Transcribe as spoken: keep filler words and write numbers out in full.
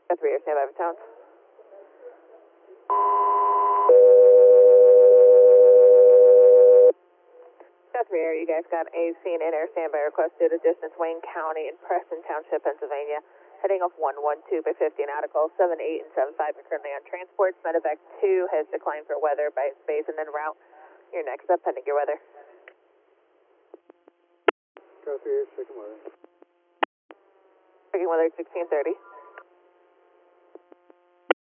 Got three air standby for town. Got three air, you guys got a scene and air standby request due to distance Wayne County and Preston Township, Pennsylvania. Heading off one one two by fifty and Article seven eight and seven five are currently on transports. Medevac two has declined for weather by space and then route. You're next up, pending your weather. Got three air, checking weather. Checking weather sixteen thirty.